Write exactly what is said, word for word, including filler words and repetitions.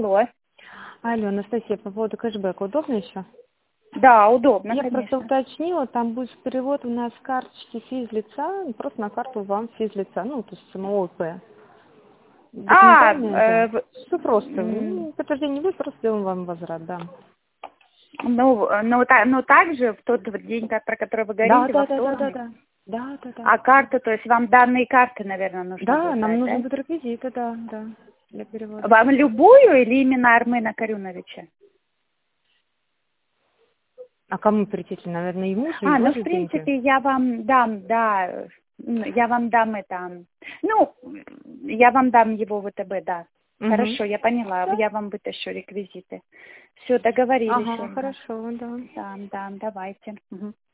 Алло. Алло, Анастасия, по поводу кэшбэка удобно еще? Да, удобно, Я просто конечно. уточнила, там будет перевод у нас с карточки физлица, просто на карту вам физлица, ну, то есть самого ИП. А, Документально э, это в- все просто. м, Ну, подтверждение не будет, просто сделаем вам возврат, да. ну, э, ну, та, ну, также в тот вот день, как- про который вы Да, говорили, во да, да, да, да, вторник. да. Да, да, да. А карта, то есть вам данные карты, наверное, нужно Да, будет нам дать, нужны да? будут реквизиты, да, да, для перевода. Вам любую или именно Армена Карюновича? А кому перечислить? Наверное, ему же, А, его ну, в же деньги. принципе, я вам дам, да, э, м, я вам дам это, ну, я вам дам его ВТБ, да. Угу. Хорошо, я поняла, Да. я вам вытащу реквизиты. Все, договорились, Ага, Ольга. хорошо, да. Да, да, давайте. Мгм.